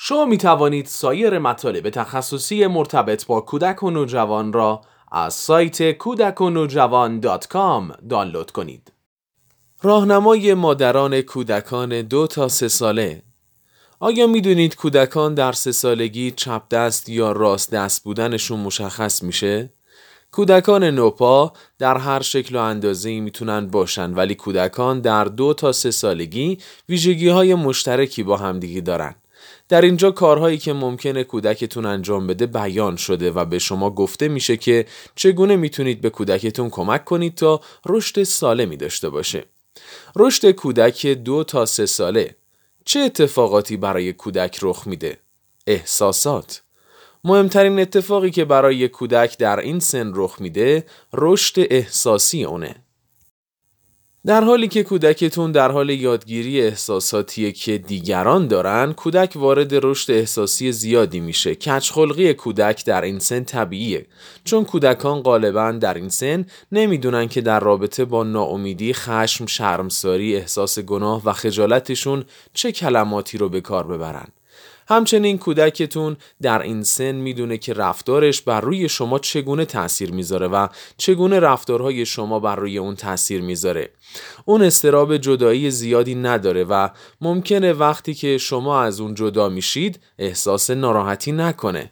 شما می توانید سایر مطالب تخصصی مرتبط با کودک و نوجوان را از سایت kudakonojava.com دانلود کنید. راهنمای مادران کودکان 2 تا 3 ساله. آیا می دونید کودکان در 3 سالگی چپ دست یا راست دست بودنشون مشخص میشه؟ کودکان نوپا در هر شکل و اندازه‌ای میتونن باشن، ولی کودکان در 2 تا 3 سالگی ویژگی‌های مشترکی با همدیگه دارن. در اینجا کارهایی که ممکنه کودکتون انجام بده بیان شده و به شما گفته میشه که چگونه میتونید به کودکتون کمک کنید تا رشد سالمی داشته باشه. رشد کودک 2 تا 3 ساله. چه اتفاقاتی برای کودک رخ میده؟ احساسات. مهمترین اتفاقی که برای کودک در این سن رخ میده رشد احساسی اونه. در حالی که کودکتون در حال یادگیری احساساتیه که دیگران دارن، کودک وارد رشد احساسی زیادی میشه. کج‌خلقی کودک در این سن طبیعیه، چون کودکان غالباً در این سن نمیدونن که در رابطه با ناامیدی، خشم، شرمساری، احساس گناه و خجالتشون چه کلماتی رو به کار ببرن. همچنین کودکتون در این سن میدونه که رفتارش بر روی شما چگونه تأثیر میذاره و چگونه رفتارهای شما بر روی اون تأثیر میذاره. اون اضطراب جدایی زیادی نداره و ممکنه وقتی که شما از اون جدا میشید احساس ناراحتی نکنه.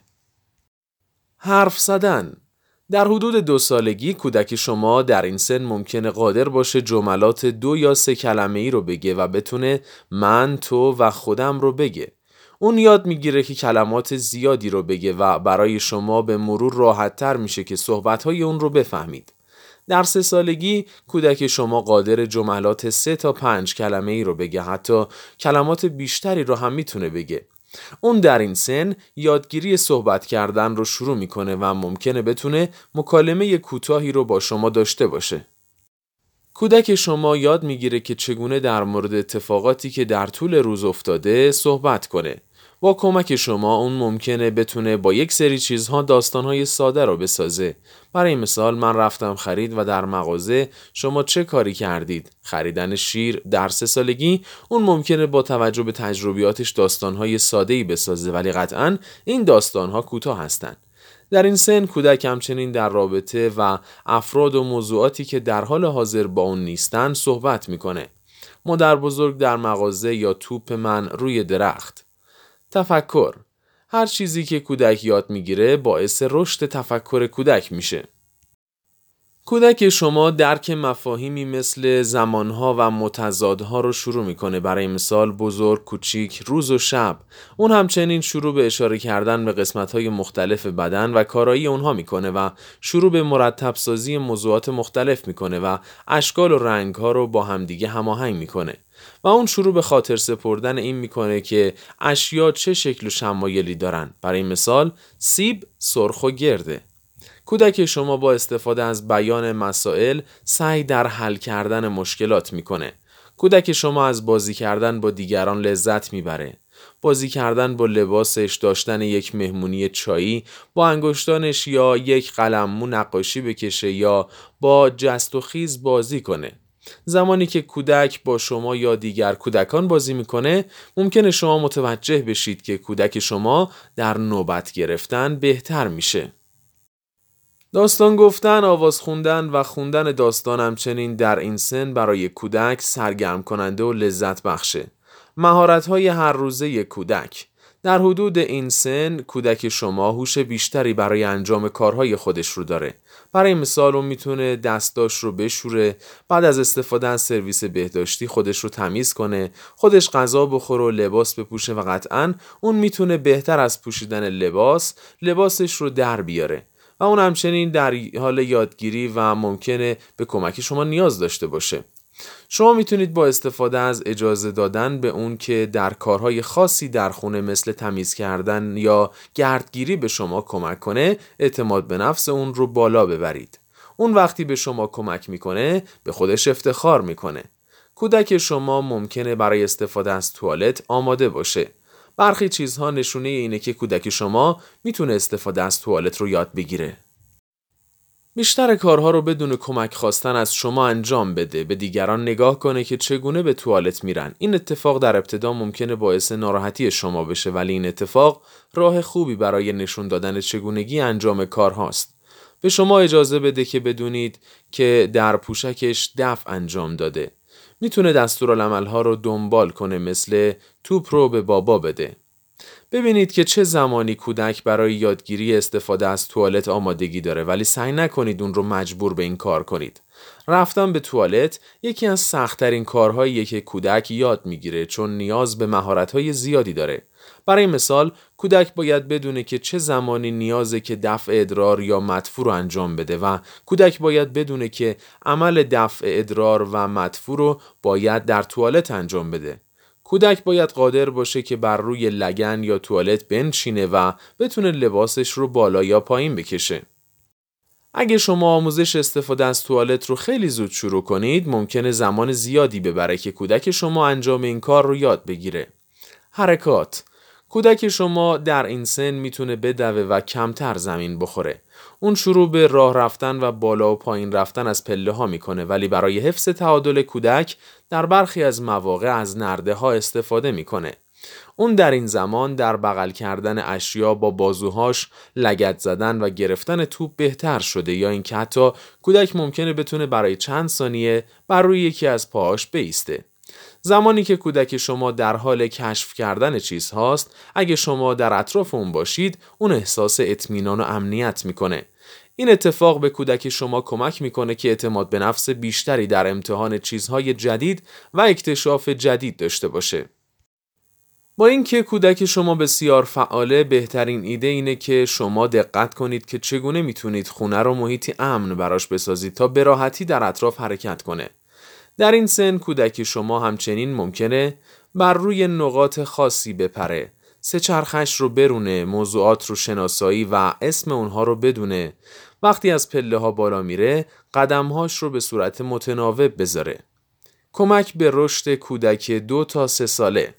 حرف زدن. در حدود 2 سالگی کودک شما در این سن ممکنه قادر باشه جملات 2 یا 3 کلمه‌ای رو بگه و بتونه من، تو و خودم رو بگه. اون یاد میگیره که کلمات زیادی رو بگه و برای شما به مرور راحت تر میشه که صحبتهای اون رو بفهمید. در 3 سالگی کودک شما قادر جملات 3 تا 5 کلمه‌ای رو بگه، حتی کلمات بیشتری رو هم میتونه بگه. اون در این سن یادگیری صحبت کردن رو شروع میکنه و ممکنه بتونه مکالمه کوتاهی رو با شما داشته باشه. کودک شما یاد میگیره که چگونه در مورد اتفاقاتی که در طول روز افتاده صحبت کنه. با کمک شما اون ممکنه بتونه با یک سری چیزها داستانهای ساده رو بسازه. برای مثال من رفتم خرید و در مغازه شما چه کاری کردید؟ خریدن شیر. در 3 سالگی اون ممکنه با توجه به تجربیاتش داستانهای ساده‌ای بسازه، ولی قطعاً این داستانها کوتاه هستن. در این سن کودک همچنین در رابطه و افراد و موضوعاتی که در حال حاضر با اون نیستن صحبت میکنه. مادر بزرگ در مغازه یا توپ من روی درخت. تفکر. هر چیزی که کودک یاد میگیره باعث رشد تفکر کودک میشه. کودک شما درک مفاهیمی مثل زمانها و متضادها رو شروع میکنه. برای مثال بزرگ، کوچیک، روز و شب. اون همچنین شروع به اشاره کردن به قسمت‌های مختلف بدن و کارایی اونها میکنه و شروع به مرتب سازی موضوعات مختلف میکنه و اشکال و رنگ‌ها رو با همدیگه هماهنگ میکنه. و اون شروع به خاطر سپردن این میکنه که اشیا چه شکل و شمایلی دارن. برای مثال سیب سرخ و گرده. کودک شما با استفاده از بیان مسائل سعی در حل کردن مشکلات میکنه. کودک شما از بازی کردن با دیگران لذت میبره. بازی کردن با لباسش، داشتن یک مهمونی چایی، با انگشتانش یا یک قلممو نقاشی بکشه یا با جست و خیز بازی کنه. زمانی که کودک با شما یا دیگر کودکان بازی میکنه، ممکنه شما متوجه بشید که کودک شما در نوبت گرفتن بهتر میشه. داستان گفتن، آواز خوندن و خوندن داستان همچنین در این سن برای کودک سرگرم کننده و لذت بخشه. مهارت‌های هر روزه کودک. در حدود این سن کودک شما هوش بیشتری برای انجام کارهای خودش رو داره. برای مثال اون میتونه دستاش رو بشوره، بعد از استفاده از سرویس بهداشتی خودش رو تمیز کنه، خودش غذا بخوره و لباس بپوشه و قطعاً اون میتونه بهتر از پوشیدن لباسش رو در بیاره. و اون همچنین در حال یادگیری و ممکنه به کمک شما نیاز داشته باشه. شما میتونید با استفاده از اجازه دادن به اون که در کارهای خاصی در خونه مثل تمیز کردن یا گردگیری به شما کمک کنه، اعتماد به نفس اون رو بالا ببرید. اون وقتی به شما کمک میکنه به خودش افتخار میکنه. کودک شما ممکنه برای استفاده از توالت آماده باشه. برخی چیزها نشونه اینه که کودک شما میتونه استفاده از توالت رو یاد بگیره. بیشتر کارها رو بدون کمک خواستن از شما انجام بده. به دیگران نگاه کنه که چگونه به توالت میرن. این اتفاق در ابتدا ممکنه باعث ناراحتی شما بشه، ولی این اتفاق راه خوبی برای نشون دادن چگونگی انجام کارهاست. به شما اجازه بده که بدونید که در پوشکش دفع انجام داده. میتونه دستورالعمل‌ها رو دنبال کنه، مثل توپ رو به بابا بده. ببینید که چه زمانی کودک برای یادگیری استفاده از توالت آمادگی داره، ولی سعی نکنید اون رو مجبور به این کار کنید. رفتن به توالت یکی از سخت‌ترین کارهاییه که کودک یاد میگیره، چون نیاز به مهارت‌های زیادی داره. برای مثال، کودک باید بدونه که چه زمانی نیازه که دفع ادرار یا مدفوع رو انجام بده و کودک باید بدونه که عمل دفع ادرار و مدفوع رو باید در توالت انجام بده. کودک باید قادر باشه که بر روی لگن یا توالت بنشینه و بتونه لباسش رو بالا یا پایین بکشه. اگه شما آموزش استفاده از توالت رو خیلی زود شروع کنید، ممکنه زمان زیادی ببره که کودک شما انجام این کار رو یاد بگیره. حرکات. کودک شما در این سن میتونه بدوه و کمتر زمین بخوره. اون شروع به راه رفتن و بالا و پایین رفتن از پله ها میکنه، ولی برای حفظ تعادل کودک در برخی از مواقع از نرده ها استفاده میکنه. اون در این زمان در بغل کردن اشیا با بازوهاش لگد زدن و گرفتن توپ بهتر شده، یا اینکه حتی کودک ممکنه بتونه برای چند ثانیه بر روی یکی از پاهاش بایسته. زمانی که کودک شما در حال کشف کردن چیزهاست، اگه شما در اطراف اون باشید، اون احساس اطمینان و امنیت میکنه. این اتفاق به کودک شما کمک میکنه که اعتماد به نفس بیشتری در امتحان چیزهای جدید و اکتشاف جدید داشته باشه. با اینکه کودک شما بسیار فعاله، بهترین ایده اینه که شما دقت کنید که چگونه میتونید خونه رو محیطی امن براش بسازید تا به راحتی در اطراف حرکت کنه. در این سن کودک شما همچنین ممکنه بر روی نقاط خاصی بپره، سه چرخش رو برونه، موضوعات رو شناسایی و اسم اونها رو بدونه. وقتی از پله ها بالا میره، قدمهاش رو به صورت متناوب بذاره. کمک به رشد کودک 2 تا 3 ساله.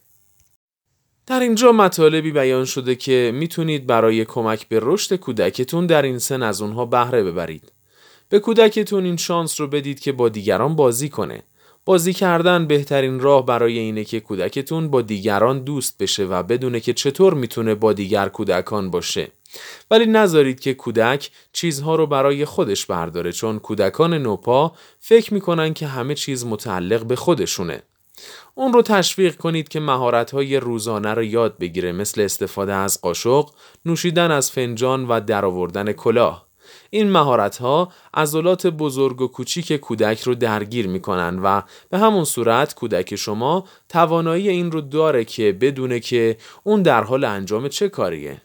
در اینجا مطالبی بیان شده که میتونید برای کمک به رشد کودکتون در این سن از اونها بهره ببرید. به کودکتون این شانس رو بدید که با دیگران بازی کنه. بازی کردن بهترین راه برای اینه که کودکتون با دیگران دوست بشه و بدونه که چطور میتونه با دیگر کودکان باشه. ولی نذارید که کودک چیزها رو برای خودش برداره، چون کودکان نوپا فکر میکنن که همه چیز متعلق به خودشونه. اون رو تشویق کنید که مهارت‌های روزانه رو یاد بگیره، مثل استفاده از قاشق، نوشیدن از فنجان و درآوردن کلاه. این مهارت‌ها عضلات بزرگ و کوچیک کودک رو درگیر می‌کنن و به همون صورت کودک شما توانایی این رو داره که بدونه که اون در حال انجام چه کاریه.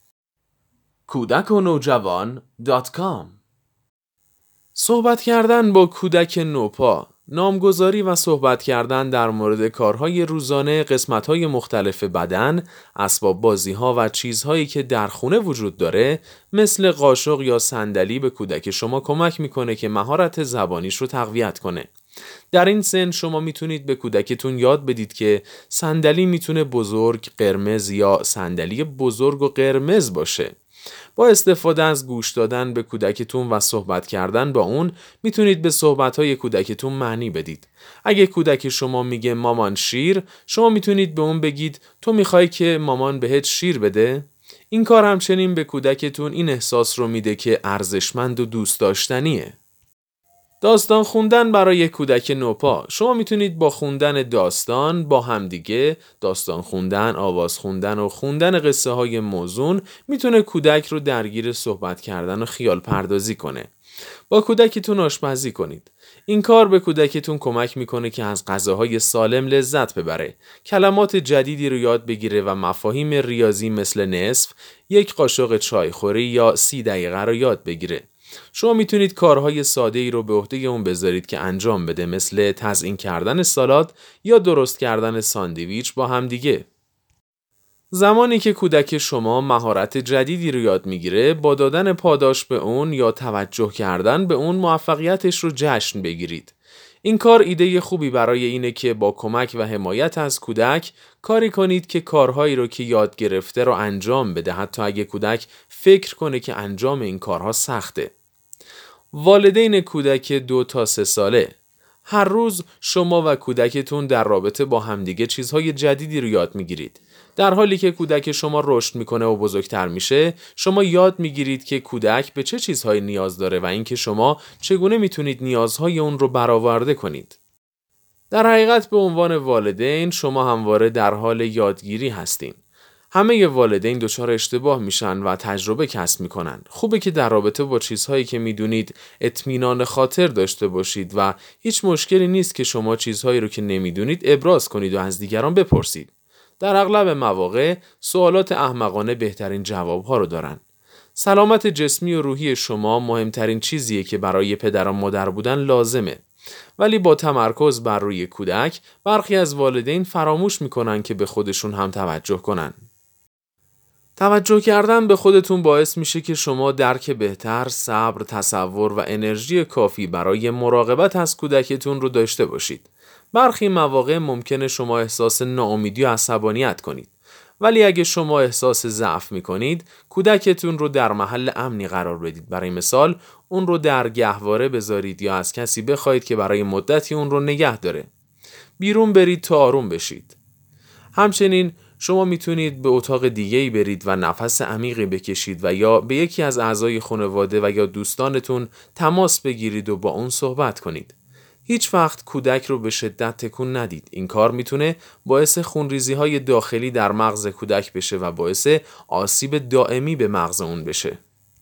kudakonojavaan.com. صحبت کردن با کودک نوپا، نامگذاری و صحبت کردن در مورد کارهای روزانه، قسمت‌های مختلف بدن، اسباب بازی‌ها و چیزهایی که در خونه وجود داره، مثل قاشق یا صندلی، به کودک شما کمک میکنه که مهارت زبانیش رو تقویت کنه. در این سن شما میتونید به کودکتون یاد بدید که صندلی میتونه بزرگ، قرمز یا صندلی بزرگ و قرمز باشه. با استفاده از گوش دادن به کودکتون و صحبت کردن با اون، میتونید به صحبت‌های کودکتون معنی بدید. اگه کودک شما میگه مامان شیر، شما میتونید به اون بگید تو میخوای که مامان بهت شیر بده؟ این کار همچنین به کودکتون این احساس رو میده که ارزشمند و دوست داشتنیه. داستان خوندن برای کودک نوپا. شما میتونید با خوندن داستان با همدیگه، داستان خوندن، آواز خوندن و خوندن قصه های موزون میتونه کودک رو درگیر صحبت کردن و خیال پردازی کنه. با کودکتون آشپزی کنید. این کار به کودکتون کمک میکنه که از غذاهای سالم لذت ببره، کلمات جدیدی رو یاد بگیره و مفاهیم ریاضی مثل نصف، 1 قاشق چایخوری یا 30 دقیقه رو یاد بگیره. شما میتونید کارهای ساده ای رو به عهده اون بذارید که انجام بده، مثل تزیین کردن سالاد یا درست کردن ساندویچ با هم دیگه. زمانی که کودک شما مهارت جدیدی رو یاد میگیره، با دادن پاداش به اون یا توجه کردن به اون موفقیتش رو جشن بگیرید. این کار ایده خوبی برای اینه که با کمک و حمایت از کودک کاری کنید که کارهایی رو که یاد گرفته رو انجام بده، حتی اگه کودک فکر کنه که انجام این کارها سخته. والدین کودک 2 تا 3 ساله، هر روز شما و کودکتون در رابطه با همدیگه چیزهای جدیدی رو یاد میگیرید. در حالی که کودک شما رشد میکنه و بزرگتر میشه، شما یاد میگیرید که کودک به چه چیزهایی نیاز داره و اینکه شما چگونه میتونید نیازهای اون رو برآورده کنید. در حقیقت به عنوان والدین شما همواره در حال یادگیری هستین. همه والدین دچار اشتباه میشن و تجربه کسب میکنن. خوبه که در رابطه با چیزهایی که میدونید اطمینان خاطر داشته باشید و هیچ مشکلی نیست که شما چیزهایی رو که نمیدونید ابراز کنید و از دیگران بپرسید. در اغلب مواقع سوالات احمقانه بهترین جوابها رو دارن. سلامت جسمی و روحی شما مهمترین چیزیه که برای پدر و مادر بودن لازمه. ولی با تمرکز بر روی کودک، برخی از والدین فراموش میکنن که به خودشون هم توجه کنن. توجه کردن به خودتون باعث میشه که شما درک بهتر، صبر، تصور و انرژی کافی برای مراقبت از کودکتون رو داشته باشید. برخی مواقع ممکنه شما احساس ناامیدی و عصبانیت کنید. ولی اگه شما احساس ضعف میکنید، کودکتون رو در محل امنی قرار بدید. برای مثال، اون رو در گهواره بذارید یا از کسی بخواید که برای مدتی اون رو نگه داره. بیرون برید تا آروم بشید. همچنین شما میتونید به اتاق دیگه‌ای برید و نفس عمیقی بکشید و یا به یکی از اعضای خانواده و یا دوستانتون تماس بگیرید و با اون صحبت کنید. هیچ وقت کودک رو به شدت تکون ندید. این کار میتونه باعث خونریزی‌های داخلی در مغز کودک بشه و باعث آسیب دائمی به مغز اون بشه.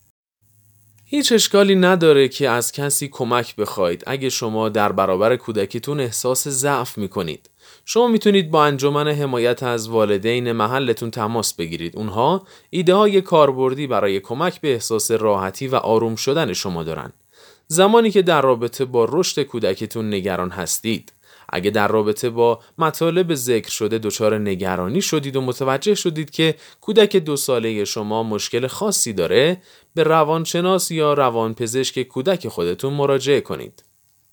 هیچ اشکالی نداره که از کسی کمک بخواید اگه شما در برابر کودکتون احساس ضعف میکنید. شما میتونید با انجمن حمایت از والدین محلتون تماس بگیرید. اونها ایده های کاربردی برای کمک به احساس راحتی و آروم شدن شما دارن. زمانی که در رابطه با رشد کودکتون نگران هستید، اگه در رابطه با مطالب ذکر شده دچار نگرانی شدید و متوجه شدید که کودک 2 ساله شما مشکل خاصی داره، به روانشناس یا روانپزشک کودک خودتون مراجعه کنید.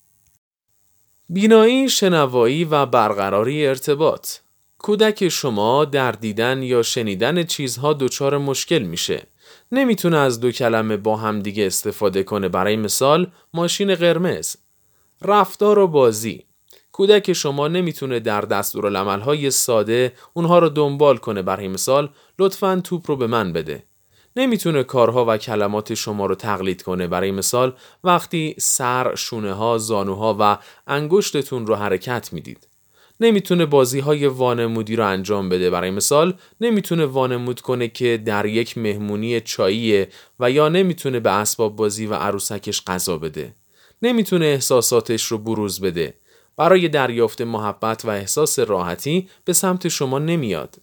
بینایی، شنوایی و برقراری ارتباط. کودک شما در دیدن یا شنیدن چیزها دچار مشکل میشه. نمیتونه از 2 کلمه با هم دیگه استفاده کنه. برای مثال، ماشین قرمز. رفتار و بازی. کودک شما نمیتونه در دستورالعمل‌های ساده اونها رو دنبال کنه. برای مثال، لطفاً توپ رو به من بده. نمیتونه کارها و کلمات شما رو تقلید کنه. برای مثال، وقتی سر، شونه‌ها، زانوها و انگشتتون رو حرکت میدید. نمیتونه بازی‌های وانمودی رو انجام بده. برای مثال، نمیتونه وانمود کنه که در یک مهمونی چاییه و یا نمیتونه به اسباب بازی و عروسکش غذا بده. نمیتونه احساساتش رو بروز بده. برای دریافت محبت و احساس راحتی به سمت شما نمیاد.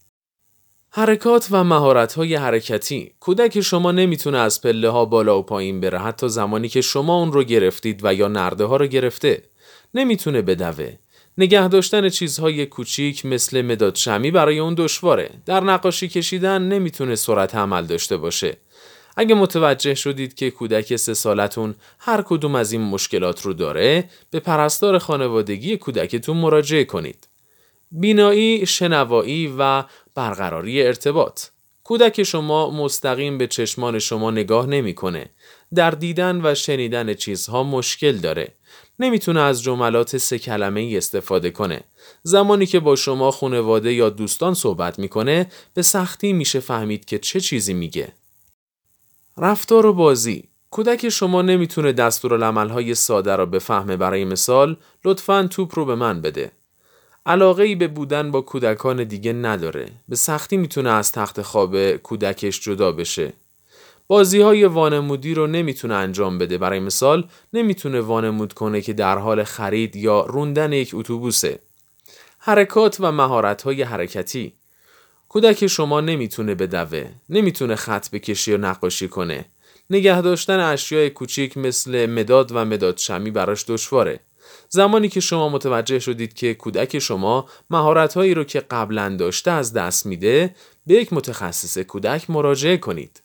حرکات و مهارت‌های حرکتی. کودک شما نمیتونه از پله‌ها بالا و پایین بره حتی زمانی که شما اون رو گرفتید و یا نرده‌ها رو گرفته. نمیتونه بدوه. نگه داشتن چیزهای کوچیک مثل مداد شمی برای اون دشواره. در نقاشی کشیدن نمیتونه سرعت عمل داشته باشه. اگه متوجه شدید که کودک 3 سالتون هر کدوم از این مشکلات رو داره، به پرستار خانوادگی کودکتون مراجعه کنید. بینایی، شنوایی و برقراری ارتباط. کودک شما مستقیم به چشمان شما نگاه نمی‌کنه. در دیدن و شنیدن چیزها مشکل داره. نمیتونه از جملات 3 کلمه‌ای استفاده کنه. زمانی که با شما خانواده یا دوستان صحبت میکنه، به سختی میشه فهمید که چه چیزی میگه. رفتار و بازی. کودک شما نمیتونه دستورالعمل‌های ساده را بفهمه. برای مثال، لطفاً توپ رو به من بده. علاقه‌ای به بودن با کودکان دیگه نداره. به سختی میتونه از تخت خواب کودکش جدا بشه. بازی‌های وانمودی رو نمیتونه انجام بده. برای مثال، نمیتونه وانمود کنه که در حال خرید یا روندن یک اتوبوسه. حرکات و مهارت‌های حرکتی. کودک شما نمیتونه بدوه، نمیتونه خط بکشه یا نقاشی کنه. نگه داشتن اشیاء کوچیک مثل مداد و مداد شمی براش دشواره. زمانی که شما متوجه شدید که کودک شما مهارت‌هایی رو که قبلا داشته از دست میده، به یک متخصص کودک مراجعه کنید.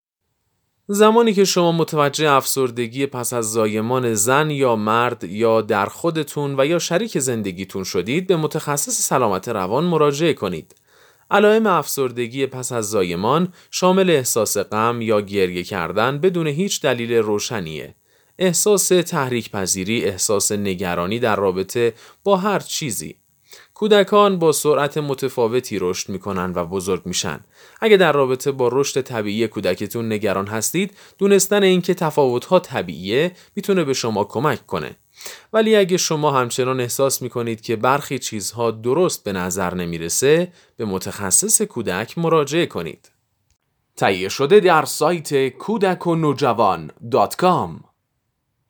زمانی که شما متوجه افسردگی پس از زایمان زن یا مرد یا در خودتون و یا شریک زندگیتون شدید، به متخصص سلامت روان مراجعه کنید. علائم افسردگی پس از زایمان شامل احساس غم یا گریه کردن بدون هیچ دلیل روشنیه. احساس تحریک پذیری، احساس نگرانی در رابطه با هر چیزی. کودکان با سرعت متفاوتی رشد میکنن و بزرگ میشن. اگه در رابطه با رشد طبیعی کودکتون نگران هستید، دونستن اینکه تفاوت‌ها طبیعیه میتونه به شما کمک کنه. ولی اگه شما همچنان احساس میکنید که برخی چیزها درست به نظر نمیرسه، به متخصص کودک مراجعه کنید. تهیه شده در سایت کودکونوجوان.com